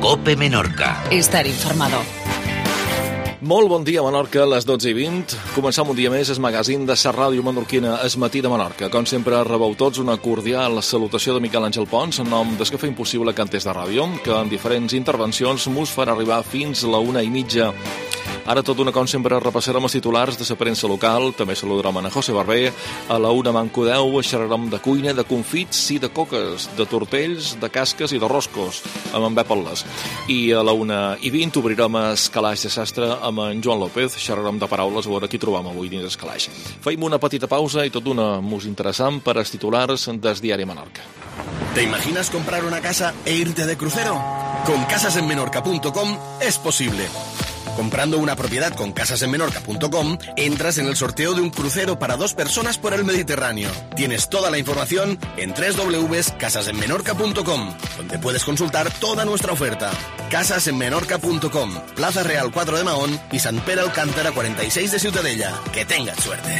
COPE Menorca. Estar informado. Molt bon dia, Menorca, a les 12:20. Començam un dia més el magazín de la ràdio menorquina, El Matí de Menorca. Com sempre, rebeu tots una cordial salutació de Miquel Àngel Pons, en nom des que fa impossible Canters de Ràdio, que en diferents intervencions mos farà arribar fins la 1:30. Ara tot una, com sempre, repassarem els titulars de la premsa local, també saludarem a José Barber, a la 1 mancodeu xerrarem de cuina, de confits i de coques, de tortells, de casques i de roscos, amb en Pep Al·les. I a la 1:20 obrirem el calaix de sastre amb en Joan López, xerrarem de paraules, a veure qui trobam avui dins el calaix. Feim una petita pausa i tot una música interessant per als titulars del diari Menorca. ¿Te imaginas comprar una casa e irte de crucero? Con casasenmenorca.com es posible. Comprando una propiedad con casasenmenorca.com, entras en el sorteo de un crucero para 2 personas por el Mediterráneo. Tienes toda la información en www.casasenmenorca.com, donde puedes consultar toda nuestra oferta. Casasenmenorca.com, Plaza Real 4 de Mahón y Sant Pere Alcántara 46 de Ciutadella. Que tengas suerte.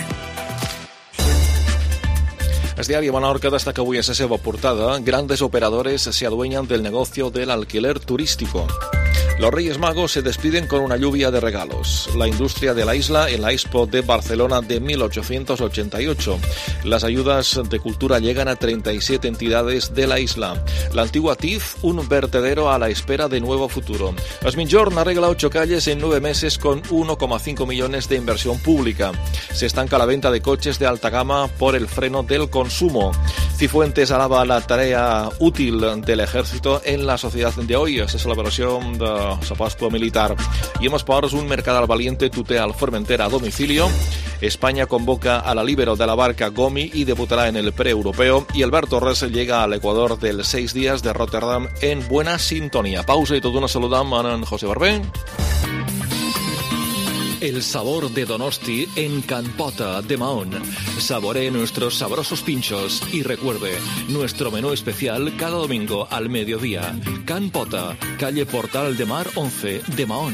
El diario Menorca destaca avui a la seva portada: grandes operadores se adueñan del negocio del alquiler turístico. Los Reyes Magos se despiden con una lluvia de regalos. La industria de la isla en la Expo de Barcelona de 1888. Las ayudas de cultura llegan a 37 entidades de la isla. La antigua TIF, un vertedero a la espera de nuevo futuro. Esminjorn arregla 8 calles en 9 meses con 1,5 millones de inversión pública. Se estanca la venta de coches de alta gama por el freno del consumo. Cifuentes alaba la tarea útil del ejército en la sociedad de hoy. Es la celebración de la Pascua militar. Y en esports, un Mercadal valiente tutea al Formentera a domicilio. España convoca a la líbero de la barca Gomi y debutará en el pre-europeo. Y Albert Torres llega al Ecuador del 6 días de Rotterdam en buena sintonía. Pausa y tot una saludam a en José Barber. El sabor de Donosti en Can Pota de Mahón. Saboree nuestros sabrosos pinchos y recuerde, nuestro menú especial cada domingo al mediodía. Can Pota, calle Portal de Mar 11 de Mahón.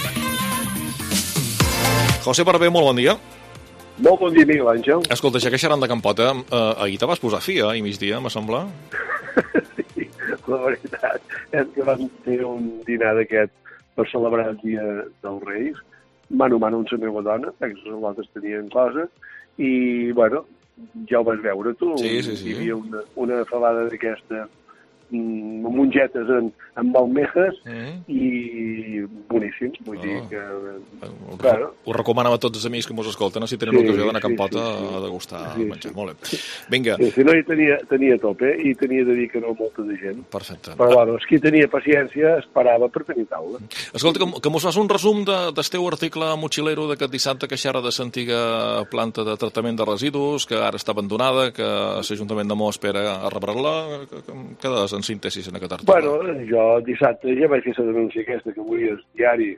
José Barber, molt bon dia. Molt bon dia, Miguel Àngel. Escolta, ja que xerrant de Can Pota, ahir te vas posar fi, i migdia, me sembla. Sí, la veritat és que vam fer un dinar d'aquest per celebrar el dia dels Reis, mano a mano amb la meva dona, perquè les altres tenien coses, i, bueno, ja ho vas veure tu. Sí. Hi havia una falada d'aquesta, mongetes amb almejes, i boníssim, vull dir que... Claro. Ho recomanava a tots els amics que mos escolten, si tenen l'ocasió d'anar a Can Pota a degustar menjar. Molt bé. Vinga. Sí, no, hi tenia a tope, i tenia de dir que no molta de gent. Perfecte. Però, bueno, qui tenia paciència esperava per tenir taula. Escolta, que mos fas un resum del teu article motxilero d'aquest dissabte que xerra de l'antiga planta de tractament de residus, que ara està abandonada, que l'Ajuntament de Mo espera a rebrar-la. Què des en síntesi en aquest article? Bueno, jo dissabte ja vaig fer la denúncia aquesta que avui el diari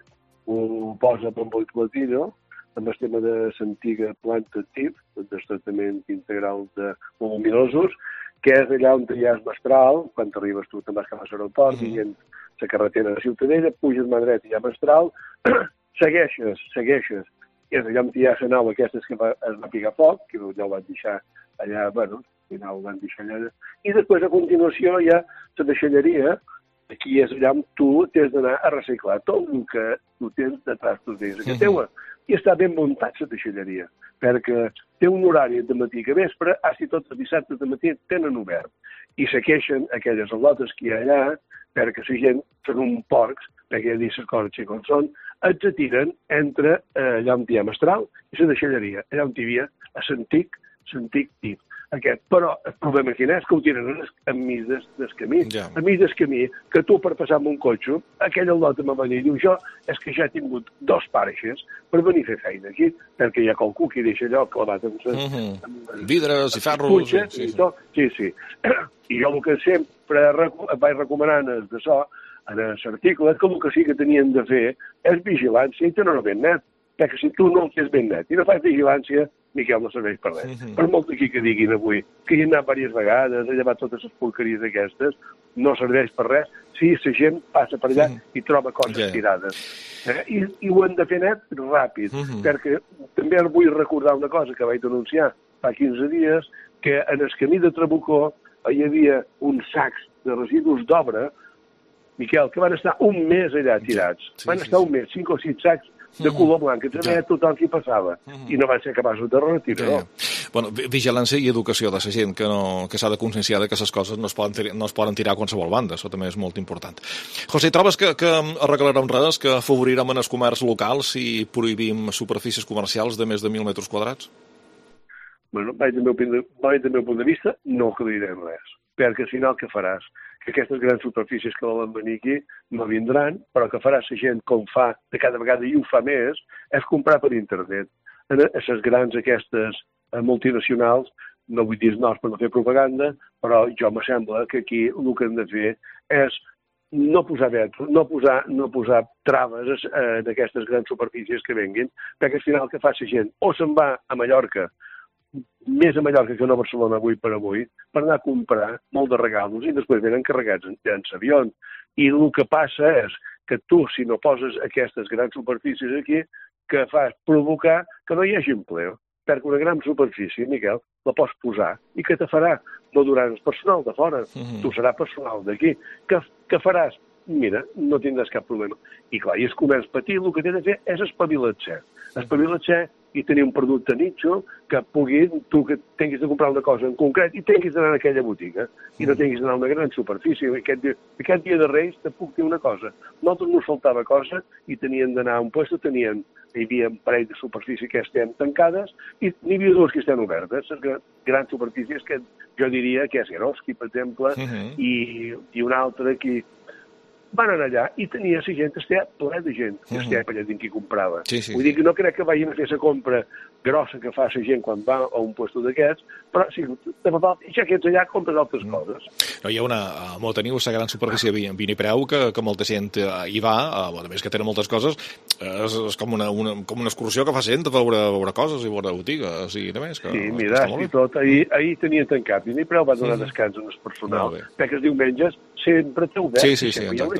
ho posa per un platillo amb el tema de l'antiga planta TIF, del tractament integral de voluminosos, que és allà on hi ha el Mestral, quan arribes tu te'n vas cap a l'aeroport, i en la carretera de Ciutadella, puges mà dreta i hi ha Mestral, segueixes, i és allà on hi ha la nau aquesta que es va picar foc, que ja ho van deixar allà, bueno, al final ho van deixar allà, i després a continuació hi ha la deixalleria, aquí és allà on tu tens d'anar a reciclar tot el que tu tens de trastos dins que teua, i està ben muntat la deixalleria, perquè té un horari de matí que vespre, així tots els dissabtes de matí tenen obert, i se queixen aquelles al·lotes que hi ha allà, perquè la gent són un porcs, perquè ja dir les coses com són, els tiren entre allà on hi ha Mestral i la deixalleria, allà on hi havia l'antic TIF. Però el problema quin és? Que ho tiren enmig del camí. Enmig del camí, que tu per passar amb un cotxe, aquella al·lota me va dir, diu, jo és que ja he tingut 2 pareixes per venir a fer feina aquí, perquè hi ha qualcú que deixa allò clavat amb vidres i ferros. Sí. I jo el que sempre vaig recomanant és d'això, en l'article, que el que sí que tenien de fer és vigilància i tenir-ho ben net, perquè si tu no el tens ben net i no fas vigilància, Miquel, no serveix per res. Per molt aquí que diguin avui que hi ha anat diverses vegades, ha llevat totes les porqueries aquestes, no serveix per res si la gent passa per allà i troba coses tirades. I ho hem de fer net ràpid, perquè també vull recordar una cosa que vaig denunciar fa 15 dies, que en el camí de Trabucó hi havia uns sacs de residus d'obra Miquel, que van estar un mes allà tirats. Van estar un mes, 5 o 6 sacs de color blanc, que també tothom qui passava, i no van ser capaços de retirar. Bueno, vigilància i educació de la gent, que s'ha de conscienciar que les coses no es poden tirar a qualsevol banda, això també és molt important. José, trobes que arreglarem res, que afavorirem el comerç local si prohibim superfícies comercials de més de 1.000 metres quadrats? Bueno, vaig del meu punt de vista, no aclarirem res, perquè al final què faràs? Que aquestes grans superfícies que volen venir aquí no vindran, però que farà la gent com fa de cada vegada i ho fa més, és comprar per internet. A les grans aquestes multinacionals, no vull dir noms per no fer propaganda, però jo me sembla que aquí el que hem de fer és no posar vetos, no posar traves d'aquestes grans superfícies que venguin, perquè al final que fa la gent o se'n va a Mallorca, més a Mallorca que no a Barcelona avui per avui, per anar a comprar molt de regalos i després venen carregats en avions. I el que passa és que tu, si no poses aquestes grans superfícies aquí, que fas provocar que no hi hagi empleo. Perquè una gran superfície, Miquel, la pots posar i què te farà? No durant el personal de fora, tu serà personal d'aquí. Què faràs? Mira, no tindràs cap problema. I clar, i el comerç petit el que té de fer és espavilar-se. Espavilar-se i tenir un producte nicho que tu que tinguis de comprar una cosa en concret i tinguis d'anar a aquella botiga i no tinguis d'anar a una gran superfície. Aquest dia de Reis te puc dir una cosa. Nosaltres no faltava cosa i tenien d'anar a un lloc, hi havia un parell de superfícies que estem tancades i n'hi havia dues que estan obertes. Les grans superfícies que jo diria que és Eroski, per exemple, i una altra que van anar allà i tenia la gent, estava ple de gent que estava allà dins qui comprava. Vull dir que no crec que vagin a fer la compra grossa que fa la gent quan va a un lloc d'aquests, però sí, ja que ets allà compres altres coses. No, hi ha teniu la gran superfície Vini Preu, que molta gent hi va, a més que tenen moltes coses, és com una excursió que fa gent a veure coses i veure botigues i demés. Sí, mira, i tot. Ahir tenien tancat. Vini Preu va donar descans en el personal, perquè els diumenges sempre té obert. Sí, exacte.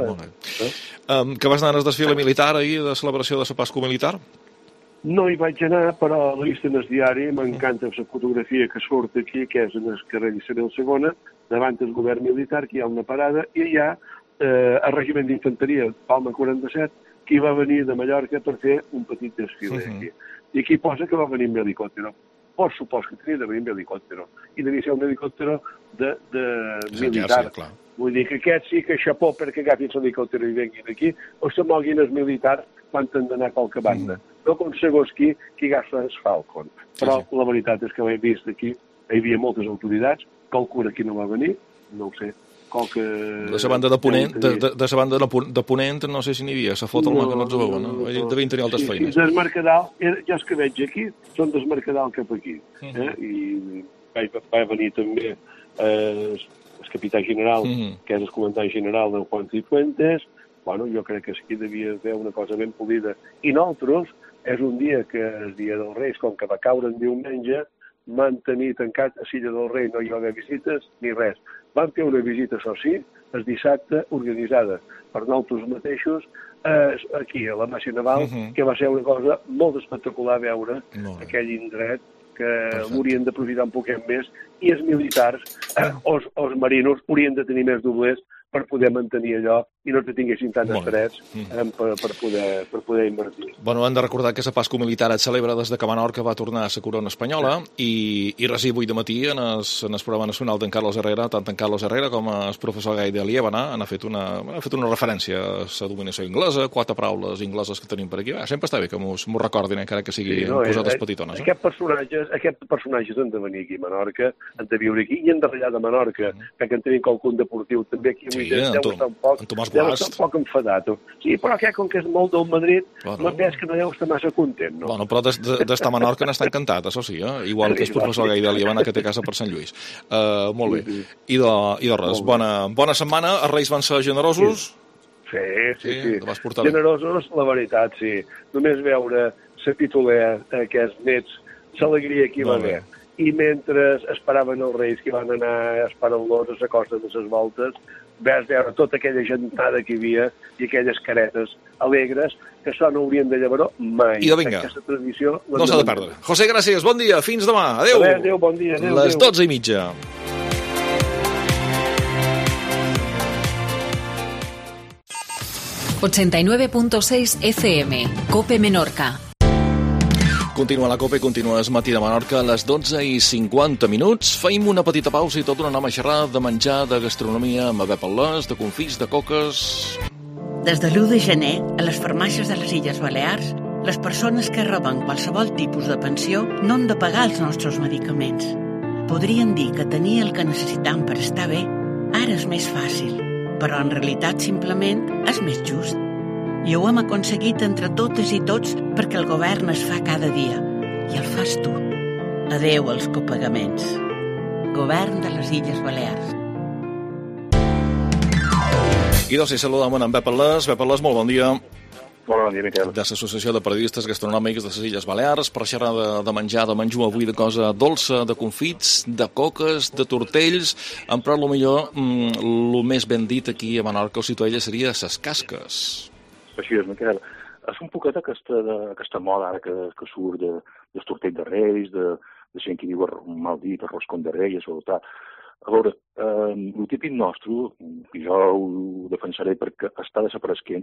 Que vas anar al desfile militar ahir de celebració de la Pasqua militar? No hi vaig anar, però l'he vist en el diari, m'encanta la fotografia que surt aquí, que és en el carrer Isabel II, davant del govern militar, que hi ha una parada, i hi ha el regiment d'infanteria, Palma 47, que va venir de Mallorca per fer un petit desfile aquí. I aquí posa que va venir amb helicòptero. Por supòs que tenia de venir amb helicòptero. I devia ser un helicòptero de militar. Vull dir que aquest sí que xapó perquè agafin l'helicòptero i venguin aquí, o se moguin els militars quan han d'anar a qualque banda. No com segons qui agafa el Falcon. Però la veritat és que l'he vist aquí, hi havia moltes autoritats, qualcuna aquí no va venir, no ho sé. De la banda de Ponent, no sé si n'hi havia, la foto que no ens ho veuen, no? Devien tenir altres feines. Des Mercadal, jo els que veig aquí, són des Mercadal cap aquí. I va venir també el capità general, que és el comandant general d'en Juan Cifuentes. Bueno, jo crec que aquí devia haver una cosa ben polida. I nosaltres, és un dia que el dia dels Reis, com que va caure en diumenge, van tenir tancat a Silla del Rei, no hi va haver visites ni res. Van fer una visita, això sí, el dissabte organitzada per nosaltres mateixos aquí, a la Màcia Naval, que va ser una cosa molt espectacular veure aquell indret que haurien d'aprofitar un poquet més i els militars, els marinos, haurien de tenir més doblers per poder mantenir allò i no te tinguessin tant estrets per poder invertir. Bueno, hem de recordar que la Pasqua militar es celebra des de que Menorca va tornar a la corona espanyola i res avui de matí en el programa nacional d'en Carlos Herrera, tant en Carlos Herrera com el professor Gai de Liébana han fet una referència a la dominació inglesa, 4 paraules ingleses que tenim per aquí. Sempre està bé que m'ho recordin, encara que sigui posades petitones. Aquests personatges han de venir aquí a Menorca, han de viure aquí i han de ratllar de Menorca, perquè en tenim qualcun deportiu també aquí. Sí, en Tomàs Guast. Un poc enfadat. Sí, però com que és molt del Madrid, no veig que no deu estar massa content, no? Bueno, però d'estar a Menorca n'està encantat, això sí, igual que el professor Gai de Liébana, que té casa per Sant Lluís. Molt bé. I de res, bona setmana. Els Reis van ser generosos? Sí. Generosos, la veritat, sí. Només veure la pitolea que els nets, l'alegria que hi va haver. I mentre esperaven els Reis que van anar esperant-los a la costa de les voltes, vas veure tota aquella gentada que hi havia i aquelles caretes alegres que això no haurien de llevar mai. I vinga, aquesta tradició no s'ha de perdre. José, gràcies, bon dia, fins demà. Adéu. Adéu, bon dia. Les 12:30. 89.6 FM, COPE Menorca. Continua la COPE, continua el matí de Menorca a les 12:50. Feim una petita pausa i tot tornem a xerrar de menjar, de gastronomia, amb haver pal·les, de confits, de coques... Des de l'1 de gener, a les farmàcies de les Illes Balears, les persones que reben qualsevol tipus de pensió no han de pagar els nostres medicaments. Podrien dir que tenir el que necessitam per estar bé ara és més fàcil, però en realitat simplement és més just. I ho hem aconseguit entre totes i tots perquè el govern es fa cada dia i el fas tu. Adeu als copagaments. Govern de les Illes Balears. I doncs saludem en Pep Pal·les. Pep Pal·les, molt bon dia. Molt bon dia, Miquel. De l'Associació de Periodistes Gastronòmics de les Illes Balears, per xerrar de menjar, de menjar avui de cosa dolça, de confits, de coques, de tortells. Però potser el més ben dit aquí a Menorca o Ciutadella seria ses casques. Així és, Miquel. És un poquet aquesta moda ara que surt dels tortells de reis, de gent que diu mal dit, roscon de reis, o tal. A veure, el típic nostre, i jo ho defensaré perquè està desapareixent,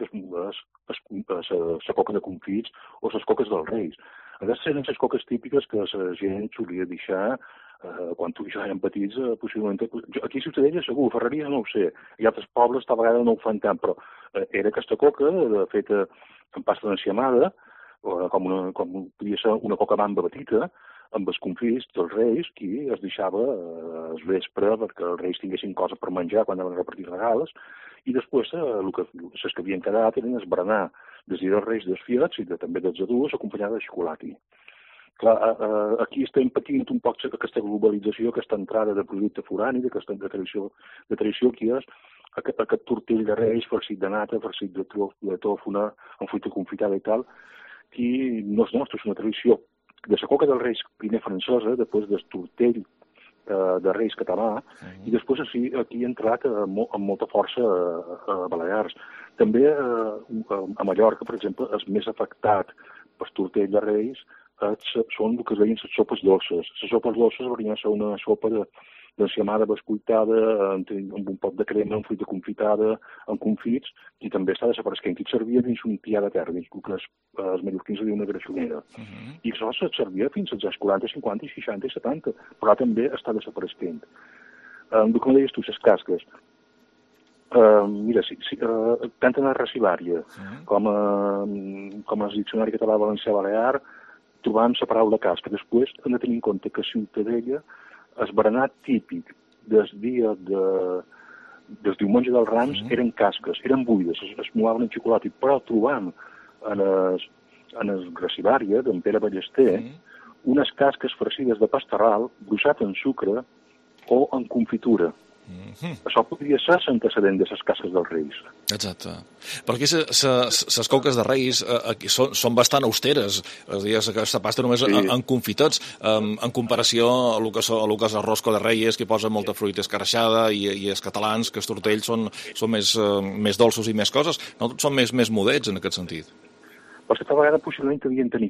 és la coca de confits o les coques dels reis. Aquestes eren les coques típiques que la gent solia deixar quan tu i jo érem petits, possiblement... Aquí a Ciutadella segur, a Ferreries no ho sé, i altres pobles tal vegada no ho fan tant, però era aquesta coca feta en pasta d'enciamada, com podria ser una coca bamba petita, amb els confits dels reis, qui es deixava al vespre perquè els reis tinguessin cosa per menjar quan anaven a repartir regals, i després les que havien quedat eren esberenar des dels reis dels fiats i també dels adults, acompanyada de xocolata. Clar, aquí estem patint un poc aquesta globalització, aquesta entrada de producte forani, d'aquesta tradició que és aquest tortell de reis farcit de nata, farcit de tòfona, amb fruita confitada i tal, que no és nostre, és una tradició de la coca dels reis primer francesa, després del tortell de reis català, i després aquí ha entrat amb molta força a Balears. També a Mallorca, per exemple, és més afectat per tortell de reis són el que es deien les sopes dolces. Les sopes dolces haurien de ser una sopa d'enciamada bescuitada, amb un pot de crema, amb fruita confitada, amb confits, i també està desapareixent. I et servia dins un tià de terra, dins el que els mallorquins diuen una greixonera. I això et servia fins als 40, 50, 60 i 70, però també està desapareixent. El que me deies tu, les casques. Mira, tant en la recibària com el diccionari català valencià-balear trobam la paraula casca. Després hem de tenir en compte que a Ciutadella el berenar típic del dia del diumenge dels Rams eren casques, eren buides, es moaven en xocolata, però trobam en el recibària d'en Pere Ballester unes casques farcides de pastarral brossat en sucre o en confitura. Això podria ser l'antecedent de les casques dels reis. Exacte. Perquè les coques de reis són bastant austeres. És a dir, aquesta pasta només en confitets, en comparació a el que és el rosco de reis, que posa molta fruita escarxada, i els catalans, que els tortells són més dolços i més coses. No tots són més modets en aquest sentit. Perquè tal vegada possiblement devien tenir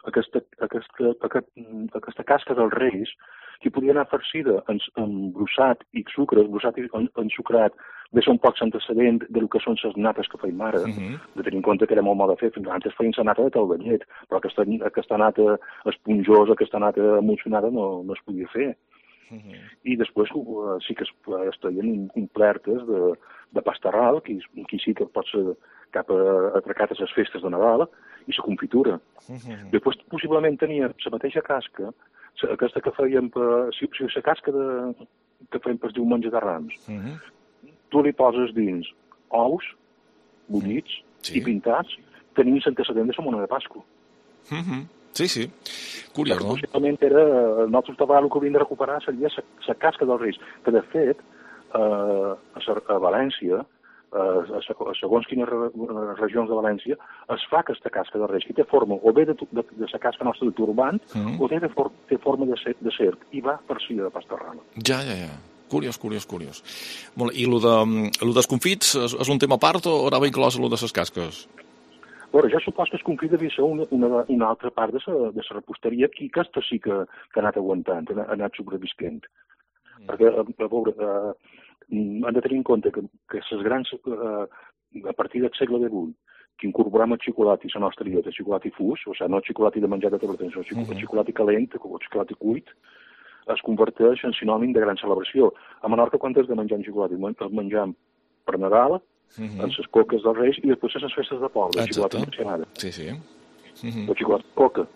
aquesta casca dels reis que podia anar farcida en brossat i sucre, brossat i ensucrat, de ser un poc antecedent del que són les nates que feim ara, de tenir en compte que era molt mal de fer. Fins abans feien la nata de talbanyet, però aquesta nata esponjosa, aquesta nata emulsionada no es podia fer. I després sí que es feien complertes de pastarral, que sí que pot ser cap atracat a les festes de Nadal, i la confitura. Després possiblement tenia la mateixa casca, aquesta que fèiem la casca que fèiem per diumenge de Rams. Tu li poses dins ous bullits i pintats, tenint l'antecedent de la mona de Pasqua. Sí. Curiós, no? Possiblement nosaltres el que hauríem de recuperar seria la casca dels reis, que de fet a València, segons quines regions de València, es fa aquesta casca de reis, que té forma o bé de la casca nostra de turbant, o té forma de serp, i va per si de pastarrana. Ja. Curiós. I el dels confits és un tema a part o anava inclòs el de les casques? Bueno, jo supos que el confit devia ser una altra part de la reposteria, que aquesta sí que ha anat aguantant, ha anat sobrevisquent. Perquè, a veure, hem de tenir en compte que les grans a partir del segle XVIII, que incorporem el xocolata i la nostra dieta, el xocolata fus, o sigui, no el xocolata de menjar de tot el temps, el xocolata calent, o el xocolata cuit, es converteix en sinònim de gran celebració. A Menorca, quan has de menjar un xocolata? El mengem per Nadal, en les coques dels Reis, i després en les festes de poble, de xocolata mencionada. Sí. El xocolata coca.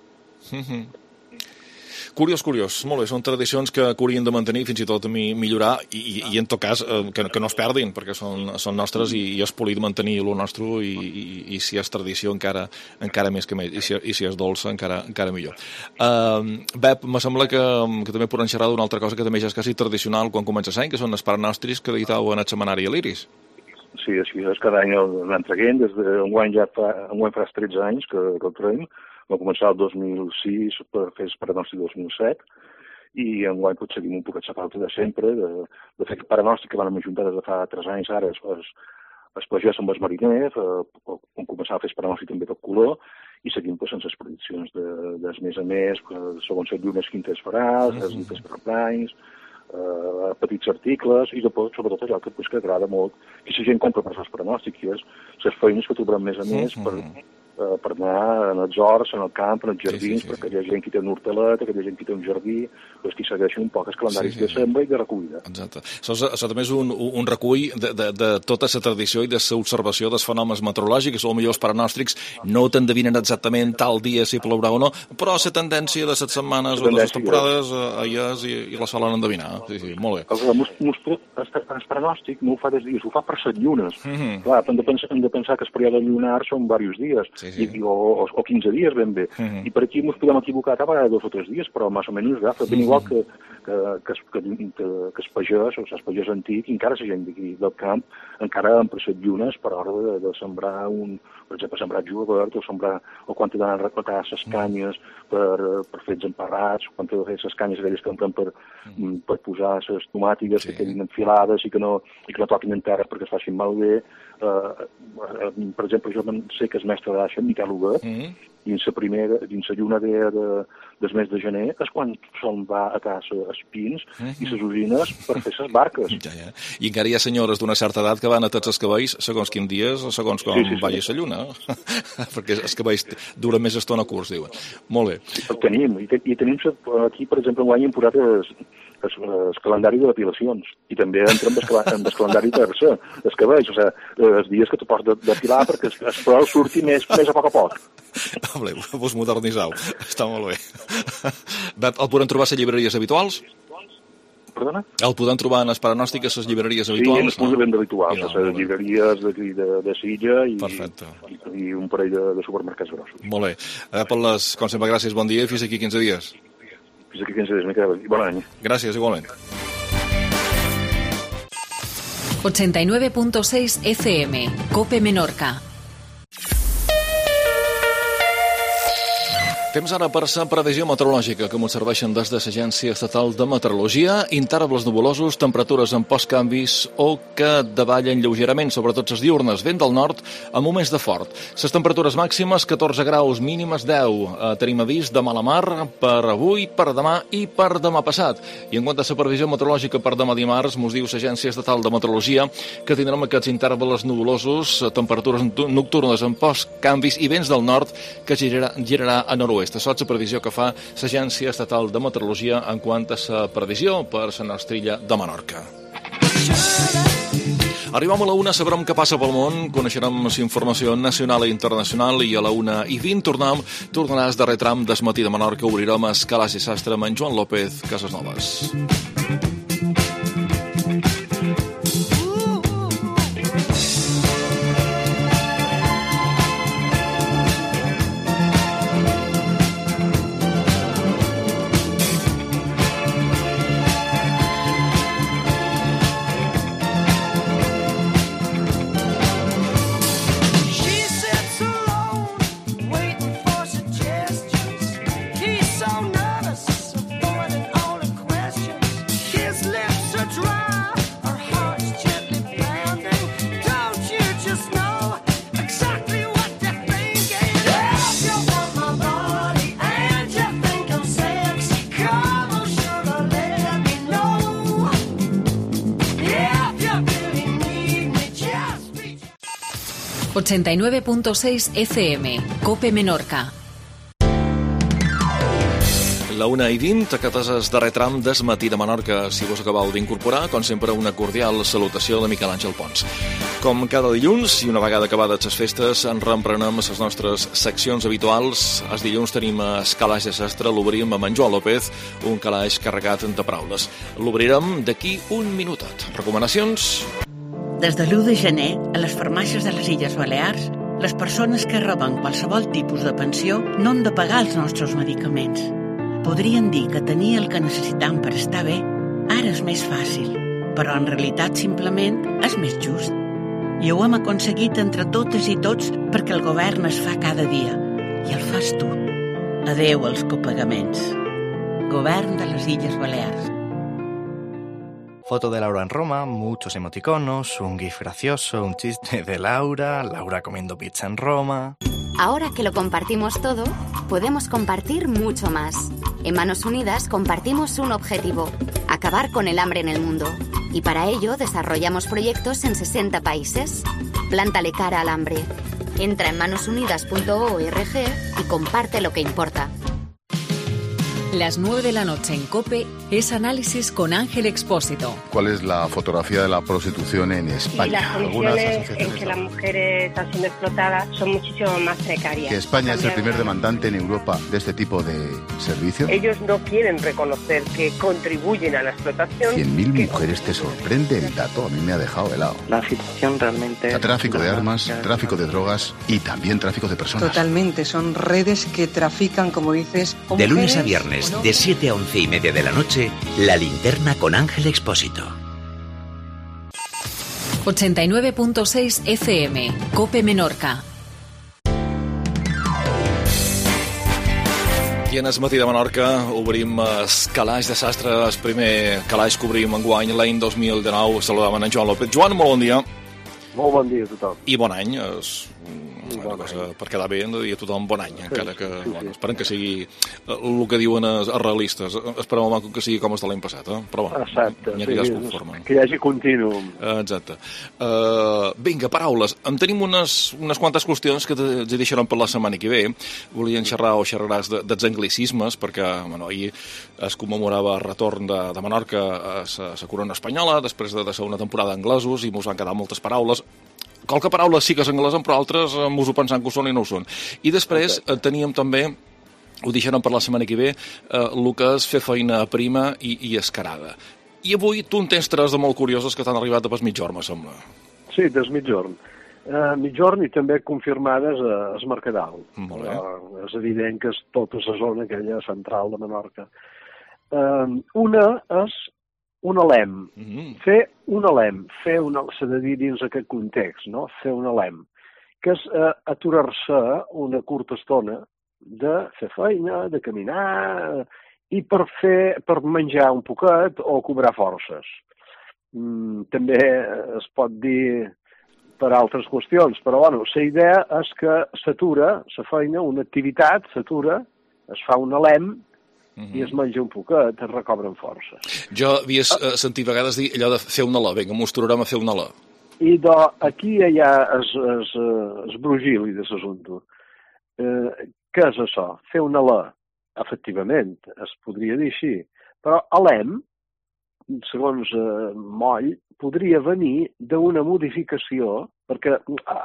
Curiós. Molt bé, són tradicions que haurien de mantenir, fins i tot millorar, i en tot cas que no es perdin, perquè són nostres i és polit mantenir lo nostre, i si és tradició encara més que més, i si és dolça encara millor. Bep, me sembla que també podem xerrar d'una altra cosa que també ja és quasi tradicional quan comença l'any, que són els parenòstics que editau en el setmanari a l'Iris. Sí, així és, cada any l'entreguem, des d'enguany farà 13 anys que el traiem. Va començar el 2006 per fer el parenòstic 2007, i enguany potser seguim un poquet la falta de sempre, de fer el parenòstic que vam ajuntar des de fa 3 anys ara, es pagès amb els mariners, on començar a fer el parenòstic també tot color, i seguim sense les prediccions des mes a mes, segons les llunes quintes faràs, les dites per plans, petits articles, i sobretot allò que agrada molt, que la gent compra per les pronòstics, i és les feines que trobarem més a més per anar en els horts, en el camp, en els jardins, perquè hi ha gent que té una hortaleta, que hi ha gent que té un jardí, doncs que segueixen un poc els calendaris de sembra i de recollida. Exacte. Això també és un recull de tota la tradició i de l'observació dels fenòmens meteorològics, o millor els pronòstics no t'endevinen exactament tal dia si plourà o no, però la tendència de les setmanes o de les temporades hi és i la solen endevinar. Sí, molt bé. El pronòstic no ho fa des dies, ho fa per les llunes. Clar, hem de pensar que el període lunar són diversos dies, o 15 dies ben bé. I per aquí ens podem equivocar a vegades 2 o 3 dies, però més o menys agafa. Ben igual que el pagès, o el pagès antic, encara la gent d'aquí del camp, encara han presset llunes per hora de sembrar per exemple, sembrar julivert, o quan he d'anar a recotar les canyes per fer els emparrats, quan he de fer les canyes aquelles que empren per posar les tomàtiques que quedin enfilades i que no toquin en terra perquè es facin malbé. Per exemple, jo sé que el mestre d'Aixa, Miquel Huguet, dins la lluna del mes de gener, és quan se'n va a casa els pins i les usines per fer les barques. Ja. I encara hi ha senyores d'una certa edat que van a tots els cabells segons quin dies o segons com vagi la lluna, perquè els cabells duren més estona curts, diuen. Molt bé. El tenim, i tenim aquí, per exemple, enguany hem posat el calendari de depilacions, i també entrem en el calendari de tercer, els cabells, o sigui, els dies que tu pots depilar perquè el pèl surti més a poc. Home, vos modernitzau, està molt bé. El podem trobar a les llibreries habituals? Perdona? El podem trobar en les parenòstiques a les llibreries habituals? Sí, en els punts de venda habituals, a les llibreries de Silla i un parell de supermercats grossos. Molt bé. Com sempre, gràcies, bon dia i fins aquí 15 dies. Fins aquí 15 dies, Miquel, i bon any. Gràcies, igualment. 89.6 FM, COPE Menorca. Temps ara per la previsió meteorològica que ens serveixen des de l'Agència Estatal de Meteorologia. Intervals nubulosos, temperatures en postcanvis o que davallen lleugerament, sobretot les diurnes, vent del nord amb moments de fort. Les temperatures màximes, 14 graus, mínimes 10. Tenim avís de mala mar per avui, per demà i per demà passat. I en quant a la previsió meteorològica per demà dimarts, ens diu l'Agència Estatal de Meteorologia que tindrem aquests intervals nubulosos, temperatures nocturnes en postcanvis i vents del nord que girarà a nord-oest. Això és la previsió que fa l'Agència Estatal de Meteorologia en quant a la previsió per la nostra illa de Menorca. Arribem a la 1, sabrem què passa pel món, coneixerem la informació nacional i internacional i a la 1:20 tornaràs darrer tram del matí de Menorca. Obrirem el Calaix i Sastre amb en Joan López, Casasnoves. He's so nervous, avoiding all the questions. His 89.6 FM, COPE Menorca. La 1:20, aquest és el darrer tram del matí de Menorca. Si vos acabeu d'incorporar, com sempre, una cordial salutació de Miquel Àngel Pons. Com cada dilluns, i una vegada acabades les festes, en reemprenem les nostres seccions habituals. Els dilluns tenim el calaix de sastre, l'obrim amb en Joan López, un calaix carregat de paraules. L'obrirem d'aquí un minutet. Recomanacions? Des de l'1 de gener, a les farmàcies de les Illes Balears, les persones que reben qualsevol tipus de pensió no han de pagar els nostres medicaments. Podrien dir que tenir el que necessitam per estar bé ara és més fàcil, però en realitat simplement és més just. I ho hem aconseguit entre totes i tots perquè el govern es fa cada dia i el fas tu. Adeu als copagaments. Govern de les Illes Balears. Foto de Laura en Roma, muchos emoticonos, un gif gracioso, un chiste de Laura comiendo pizza en Roma. Ahora que lo compartimos todo, podemos compartir mucho más. En Manos Unidas compartimos un objetivo: acabar con el hambre en el mundo. Y para ello desarrollamos proyectos en 60 países. Plántale cara al hambre. Entra en manosunidas.org y comparte lo que importa. Las 9 de la noche en COPE es Análisis con Ángel Expósito. ¿Cuál es la fotografía de la prostitución en España? Y las condiciones en que las mujeres están siendo explotadas son muchísimo más precarias. Que España es el primer demandante en Europa de este tipo de servicios. Ellos no quieren reconocer que contribuyen a la explotación. 100.000 mujeres, ¿te sorprende el dato? A mí me ha dejado helado. La situación realmente... Tráfico de armas, tráfico de drogas y también tráfico de personas. Totalmente, son redes que trafican, como dices... De lunes a viernes, de 7 a 11:30 de la noche, La Linterna con Ángel Expósito. 89.6 FM, COPE Menorca. I en el matí de Menorca obrim el calaix de sastre, el primer calaix que obrim enguany l'any 2019. Saludem en Joan López. Joan, molt bon dia. Molt bon dia a tothom. I bon any. Una cosa per quedar bé hem de dir a tothom bon any, encara que esperem que sigui el que diuen els realistes. Esperem que sigui com el de l'any passat, però bueno, exacte, ja es conformen. Que hi hagi continuum. Exacte. Vinga, paraules. En tenim unes quantes qüestions que ens deixaran per la setmana que ve. Volien xerrar o xerraràs dels anglicismes, perquè ahir es commemorava el retorn de Menorca a la corona espanyola, després de ser una temporada d'anglesos, i mos van quedar moltes paraules. Qualque paraula sí que és anglesa, però altres mos ho pensant que ho són i no ho són. I després teníem també, ho deixarem per la setmana que ve, el que és fer feina prima i escarada. I avui tu en tens tres de molt curioses que t'han arribat de pas mitjorn, me sembla. Sí, des mitjorn. Mitjorn i també confirmades a Es Mercadal. Molt bé. És evident que és tota la zona aquella central de Menorca. Una és un alem. Fer un alem. S'ha de dir dins aquest context, no? Fer un alem. Que és aturar-se una curta estona de fer feina, de caminar, i per menjar un poquet o cobrar forces. També es pot dir per altres qüestions, però bueno, la idea és que s'atura la feina, una activitat s'atura, es fa un alem, i es menja un poquet, es recobren forces. Jo havia sentit a vegades dir allò de fer una alè, vinga, mos tornarem a fer una alè. I aquí hi ha el brugili de l'assumpte. Què és això? Fer una alè, efectivament, es podria dir així, però alem, segons Moll, podria venir d'una modificació, perquè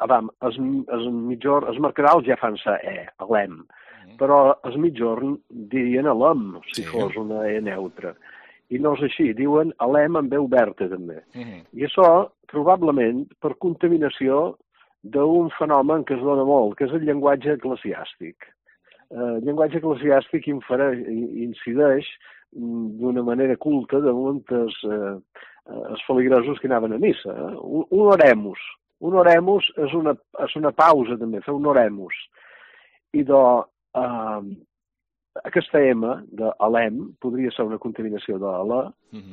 els mercadals ja fan sa alem, però els mitjorn dirien alem, si fos una neutra. I no és així, diuen alem amb veu oberta, també. I això, probablement, per contaminació d'un fenomen que es dona molt, que és el llenguatge eclesiàstic. El llenguatge eclesiàstic incideix d'una manera culta damunt els feligresos que anaven a missa. Un oremus. Un oremus és una pausa, també, fer un oremus. I aquesta M d'alem podria ser una contaminació de la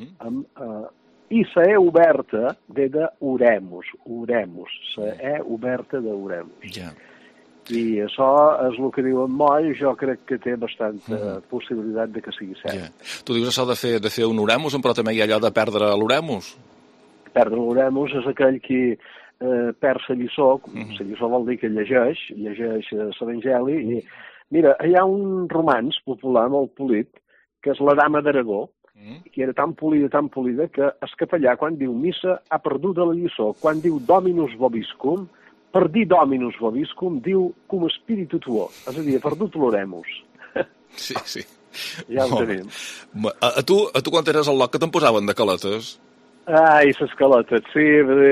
i la E oberta ve d'oremus, la E oberta d'oremus. I això és el que diu en Moll, jo crec que té bastanta possibilitat de que sigui cert. Tu dius això de fer un oremus, però també hi ha allò de perdre l'oremus? Perdre l'oremus és aquell qui perd la lliçó, la lliçó vol dir que llegeix l'Evangeli, i mira, hi ha un romanç popular molt polit, que és la Dama d'Aragó, que era tan polida, que el capellà, quan diu missa, ha perdut la lliçó. Quan diu Dominus vobiscum, per dir Dominus vobiscum, diu cum spiritu tuo, és a dir, ha perdut l'oremus. Sí. Ja ho tenim. A tu quan eres al loc, que te'n posaven de caletes? Ai, les caletes, sí.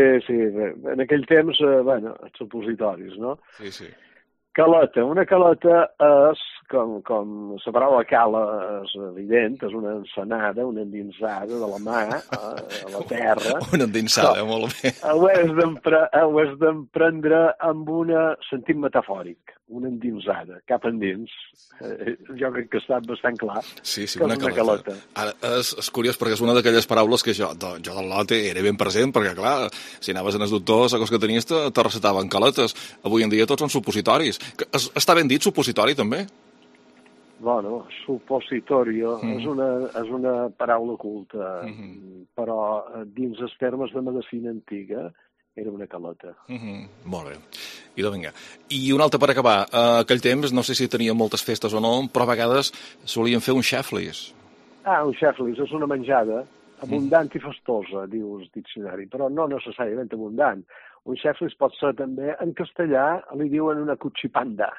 En aquell temps, bueno, els supositoris, no? Sí. Caleta. Una caleta és, com la paraula cala és evident, és una ensenada, una endinsada de la mà a la terra. Una endinsada, molt bé. Ho has d'emprendre amb un sentit metafòric, una endinsada, cap endins. Jo crec que està bastant clar. Sí, una caleta. Ara, és curiós, perquè és una d'aquelles paraules que jo del lot era ben present, perquè, clar, si anaves en els doctors, la cosa que tenies te recetaven caletes. Avui en dia tots són supositoris. Està ben dit supositori, també? Bueno, supositorio és una paraula culta, però dins els termes de medicina antiga era una caleta. Molt bé. I vinga. I un altre per acabar. Aquell temps, no sé si tenia moltes festes o no, però a vegades solien fer un xeflis. Un xeflis és una menjada abundant i festosa, diu el diccionari, però no necessàriament abundant. Un xeflis pot ser també, en castellà, li diuen una cuchipanda.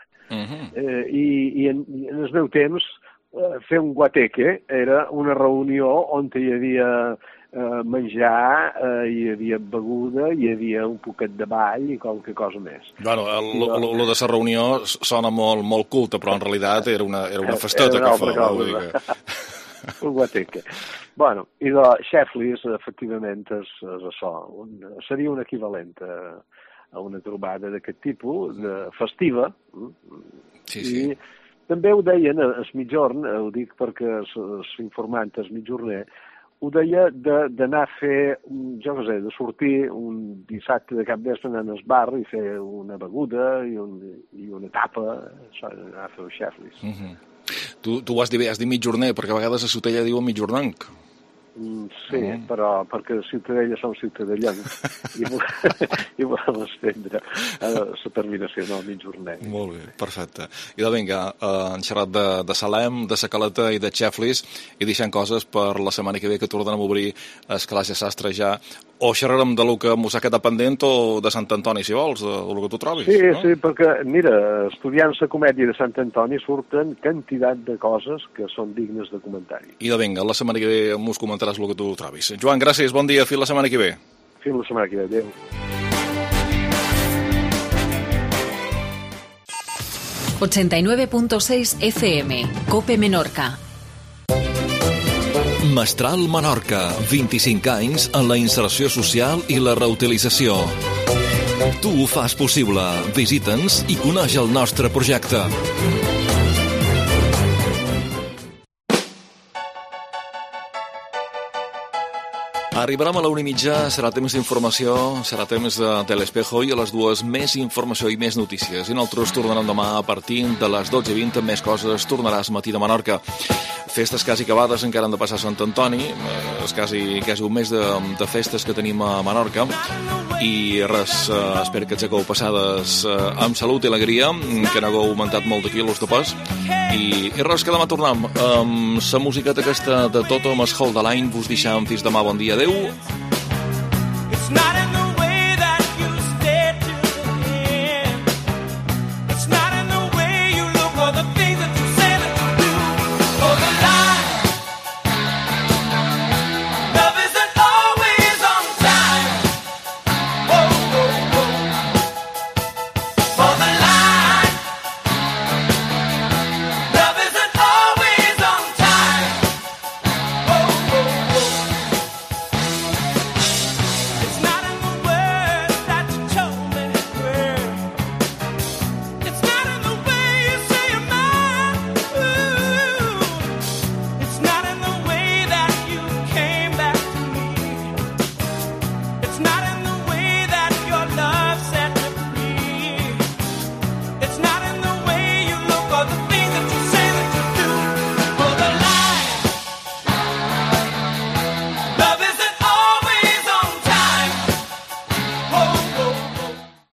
I en el meu temps, fer un guateque era una reunió on hi havia menjar, hi havia beguda, hi havia un poquet de ball i qualque cosa més. Bueno, lo de la reunió sona molt culta, però en realitat era una festeta que fa. Un guateque. Bueno, i de xeflis, efectivament, és això. Seria un equivalent a una trobada d'aquest tipus, festiva. Sí. I també ho deien a mitjorn, ho dic perquè s'informant a mitjorner, ho deia d'anar a fer, jo què sé, de sortir un dissabte de cap vespre anant al bar i fer una beguda i una tapa, anar a fer els xeflis. Tu ho has dit mitjorner, perquè a vegades a Ciutadella diuen mitjornanc. Sí, però perquè Ciutadella som ciutadellans i volem estendre la terminació del mitjorner. Molt bé, perfecte. I vinga, hem xerrat de Salem, de la caleta i de xeflis, i deixant coses per la setmana que ve que tornem a obrir el calaix de sastre ja, o xerrarem de lo que mos ha quedat pendent o de Sant Antoni, si vols, de lo que tu trobis. Sí, perquè, mira, estudiant la comèdia de Sant Antoni surten quantitat de coses que són dignes de comentari. I vinga, la setmana que ve mos comentaràs el que tu trobis. Joan, gràcies, bon dia, fins la setmana que ve. Fins la setmana que ve, adéu. ...89.6 FM, COPE Menorca. Mestral Menorca, 25 anys en la inserció social i la reutilització. Tu ho fas possible. Visita'ns i coneix el nostre projecte. Arribarem a la 1:30, serà temps d'informació, serà temps de l'Espejo, i a les 2 més informació i més notícies. I nosaltres tornarem demà a partir de les 12:20 amb més coses. Tornaràs Matí de Menorca. Festes quasi acabades, encara han de passar Sant Antoni, és quasi un mes de festes que tenim a Menorca, i res, espero que hagueu passades amb salut i alegria, que n'hagueu augmentat molt de quilos de pes, i res, que demà tornem amb la musiqueta aquesta de Toto amb el Hold the Line. Vos deixem fins demà, bon dia, adeu.